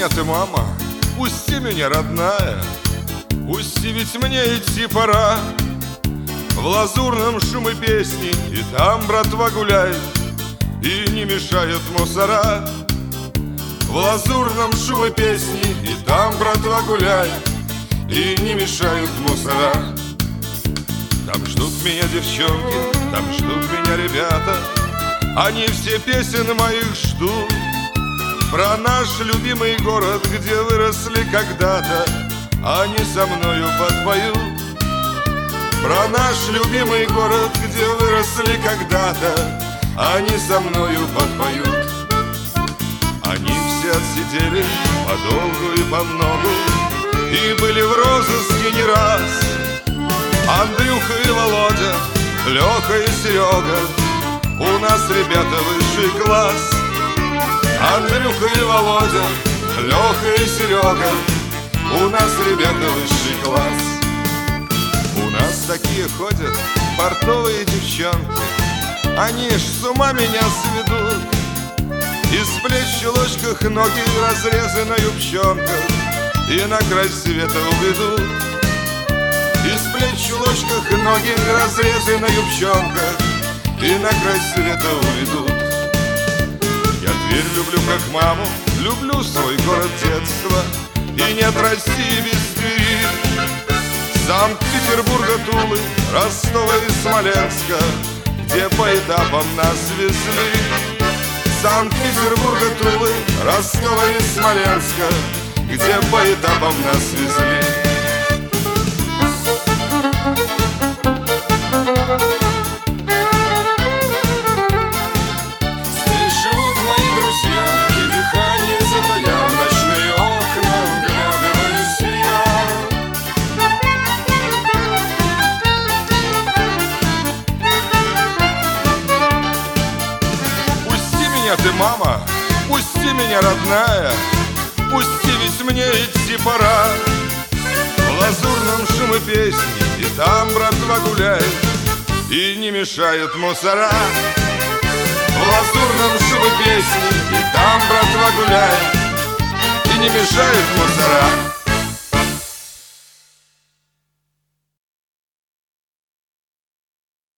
меня ты, мама, пусти меня, родная, пусти, ведь мне идти пора. В лазурном шуме песни и там братва гуляет, и не мешают мусора. В лазурном шуме песни и там братва гуляет, и не мешают мусора. Там ждут меня девчонки, там ждут меня ребята, они все песен моих ждут. Про наш любимый город, где выросли когда-то, они со мною подпоют. Про наш любимый город, где выросли когда-то, они со мною подпоют. Они все отсидели подолгу и помногу, и были в розыске не раз. Андрюха и Володя, Леха и Серега, у нас ребята высший класс. Андрюха и Володя, Леха и Серега, у нас ребята высший класс. У нас такие ходят портовые девчонки, они ж с ума меня сведут. Из плеч в чулочках, ноги разрезы на юбчонках, и на край света уведут. Из плеч в чулочках, ноги разрезы на юбчонках, и на край света уведут. Я Тверь люблю как маму, люблю свой город детства, и нет России без Твери. Санкт-Петербурга, Тулы, Ростова и Смоленска, где по этапам нас везли. Санкт-Петербурга, Тулы, Ростова и Смоленска, где по этапам нас везли. Здесь живут мои друзья, и дыхание затая, в ночные окна вглядываюсь я. Пусти меня ты, мама, пусти меня, родная, пусти, ведь мне идти пора. В лазурном шуме песни и там братва гуляет, и не мешают мусора. В лазурном шуме песни и там братва гуляет, и не мешают мусора.